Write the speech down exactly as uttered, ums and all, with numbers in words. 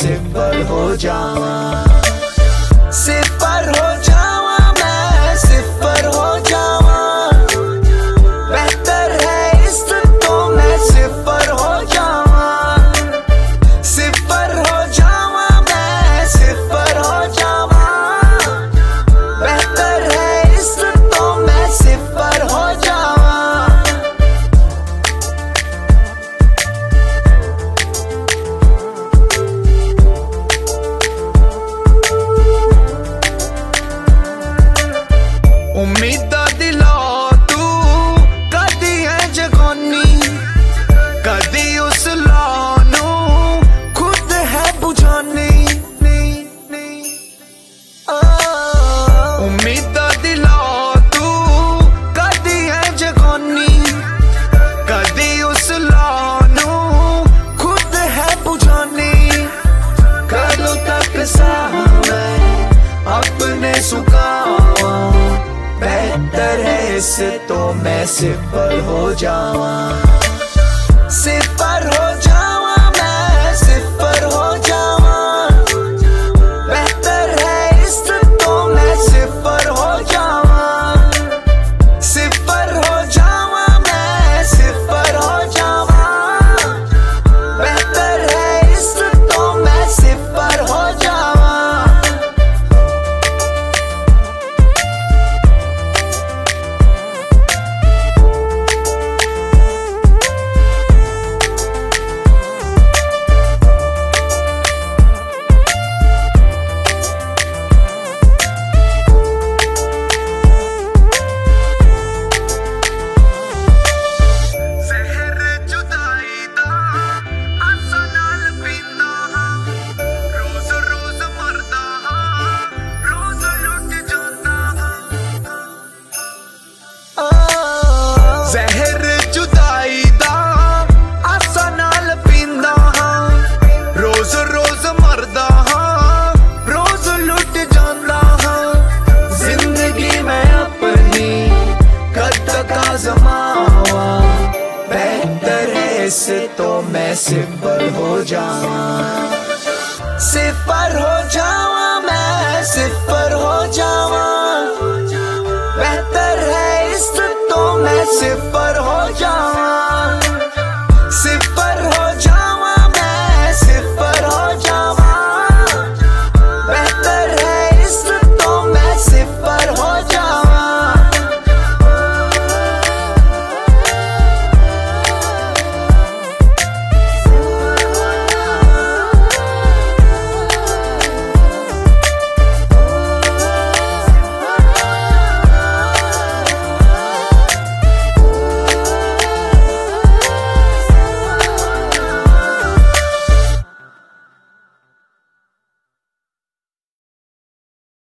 सिफर हो जावा, सिफर हो जावा, मैं सिफर हो जावा। बेहतर है इससे तो मैं सिफर हो जावा, सिफर हो जावा, मैं सिफर हो जावा। बेहतर है इससे तो मैं सिफर हो जावा। उम्मीदां दिला तू कदी है जगानी, कदी उस लानू खुद है बुझानी। उम्मीदां दिला तू कदी है जगानी, कदी उस लानू खुद है बुझानी। कदों तक साह मैं अपने सुखावा, बेहतर है इससे तो मैं सिफर हो जावा, सिफर हो जावा, मैं सिफर हो जावा। बेहतर है इससे तो मैं सिफर हो जावा, सिफर हो जावा, मैं सिफर हो जावा। बेहतर है इससे तो मैं सिफर हो जावा। जहर जुदाई दा आसा नाल पींदा हां, रोज रोज मरदा हां, रोज लुट जांदा हां। जिंदगी मैं अपनी कद तक आजमावा, बेहतर है इससे तो मैं सिफर हो जावा, सिफर हो जावा, मैं सिफर हो जावा।